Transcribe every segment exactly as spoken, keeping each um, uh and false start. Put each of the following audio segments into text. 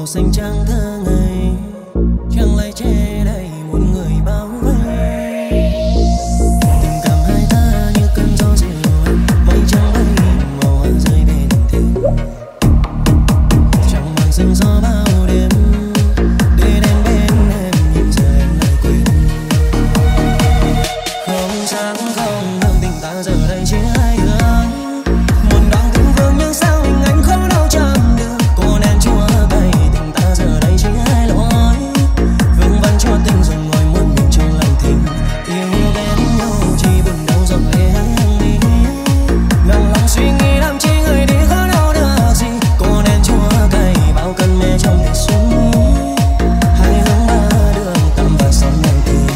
xanh trắng thơ ngây, chẳng lại che đầy một người bao vây. Tình cảm hai ta như cơn gió dịu mây trắng bay màu hoa rơi bên thềm, chẳng màng sương gió bao đêm để đến bên em nhưng giờ em lại quên. Không sáng không hương tình ta giờ đây chỉ hai hướng, một đoạn tình vương nhưng sao hình ảnh khó đâu chạm được. Cô nên chúa cay tình ta giờ đây chỉ hai lối, vương vấn cho tình dùng ngồi một mình trong lòng tình. Yêu ghét nhau chỉ buồn đau giọt lệ hàng mi, nặng lòng suy nghĩ làm chi người đi khó đâu được gì. Cô nên chúa cay bao cơn mê trong tình xuân, hai hướng ba đường tạm và sống lòng tình.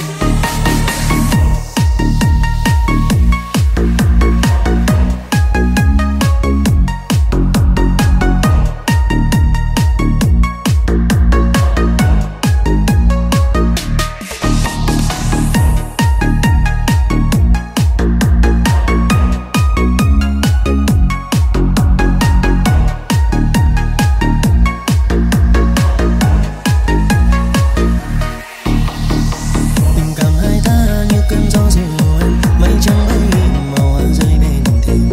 Tình cảm hai ta như cơn gió dịu mây trắng bay màu hoa rơi bên thềm,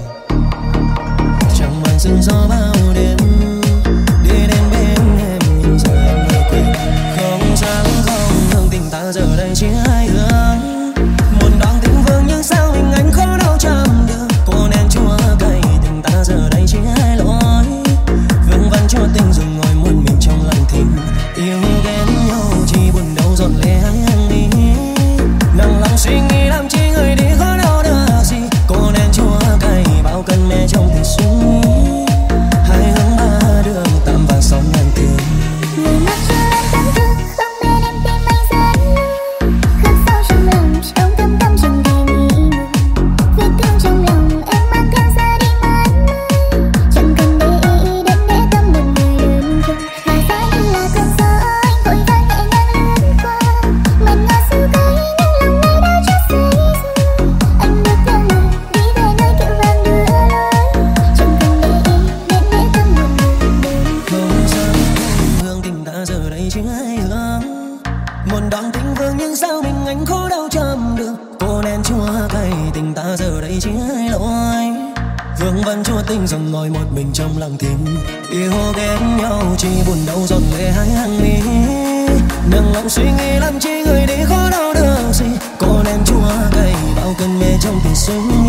chẳng màng sương gió bao đêm để đến bên em nhưng giờ em lại quên. Không sáng không hương tình ta giờ đây chỉ hai hướng, một đoạn tình vương nhưng sao hình ảnh khó đâu chạm được. Cô nên chúa cay tình ta giờ đây chỉ hai lối, vương vấn cho tình dùng ngồi một mình trong lòng tình. Yêu ghét nhau chỉ buồn đau giọt lệ hàng mi, nặng lòng suy nghĩ làm chi người đi khó đâu được gì. Cô nên chúa cay bao cơn mê trong tình xuân, hai hướng ba đường tạm và sống ngàn tiếng. Người mắt chưa lên tấm thương không bên em tim anh dẫn khắc sâu trong lòng, trong thâm tâm chẳng thể nghĩ ngờ. Vết thương trong lòng em mang theo ra đi mãi mãi, chẳng cần để ý đến để tâm một người đơn côi. Là giá như là cơn gió anh vội vàng nhẹ nhàng lướt qua, mặn ngào sâu cay nhưng lòng nay đã chết say rồi. Anh bước theo lời đi về nơi kiệu vàng đưa lối, chẳng cần để ý đến để tâm một người đơn côi. Không sáng không hương tình ta giờ đây chỉ hai hướng, một đoạn tình vương nhưng sao mình anh khó đâu chạm được. Cô nên chúa cay tình ta giờ đây chỉ hai lối, vương vấn cho tình dòng ngồi một mình trong lòng tình. Yêu ghét nhau chỉ buồn đau giọt lệ hai hàng mi, nặng lòng suy nghĩ làm chi người đi khó đâu được gì. Cô nên chúa cay bao cơn mê trong tình xuân,